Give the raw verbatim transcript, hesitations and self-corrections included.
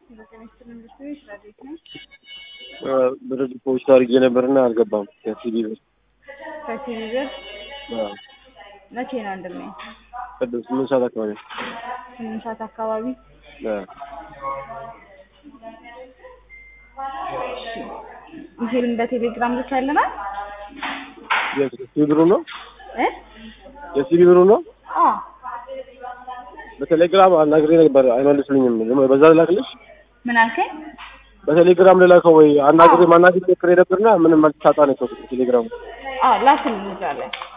በተነስተን ልጅ ራዲት ነው በረድ ፖስት አድርጌ ነበርና አልገባም ከሲቢ ብር ከሲቢ ብር አዎ መቼ ነው እንደምን ቅድም ስምንት ሰዓት አካባቢ ስምንት ሰዓት አካባቢ አዎ ይሄን በቴሌግራም ልካለና የሲቢ ብሩ ነው እ የሲቢ ብሩ ነው አዎ በቴሌግራም አናግሬ ነበር አይመልስልኝም በዛ ላክልሽ ምን አልከኝ በቴሌግራም ልላከው ወይ አናግሬ ማናግሬ ነበር ነበርና ምንም መልስ ታጣ ነው ቴሌግራም አዎ ላክልኝ ይላል